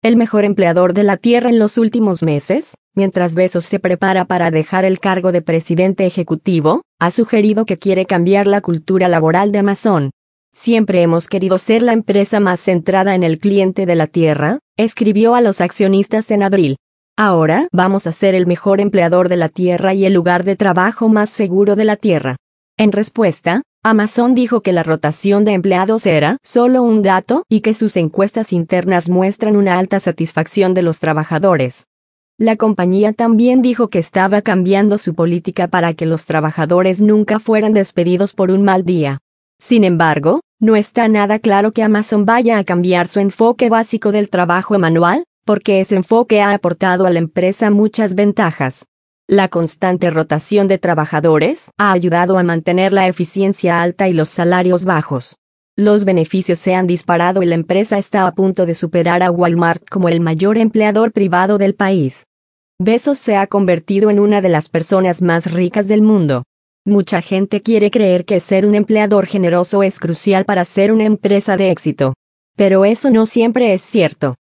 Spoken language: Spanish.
el mejor empleador de la Tierra en los últimos meses, mientras Bezos se prepara para dejar el cargo de presidente ejecutivo, ha sugerido que quiere cambiar la cultura laboral de Amazon. Siempre hemos querido ser la empresa más centrada en el cliente de la Tierra, escribió a los accionistas en abril. Ahora vamos a ser el mejor empleador de la Tierra y el lugar de trabajo más seguro de la Tierra. En respuesta, Amazon dijo que la rotación de empleados era solo un dato y que sus encuestas internas muestran una alta satisfacción de los trabajadores. La compañía también dijo que estaba cambiando su política para que los trabajadores nunca fueran despedidos por un mal día. Sin embargo, no está nada claro que Amazon vaya a cambiar su enfoque básico del trabajo manual, porque ese enfoque ha aportado a la empresa muchas ventajas. La constante rotación de trabajadores ha ayudado a mantener la eficiencia alta y los salarios bajos. Los beneficios se han disparado y la empresa está a punto de superar a Walmart como el mayor empleador privado del país. Bezos se ha convertido en una de las personas más ricas del mundo. Mucha gente quiere creer que ser un empleador generoso es crucial para ser una empresa de éxito. Pero eso no siempre es cierto.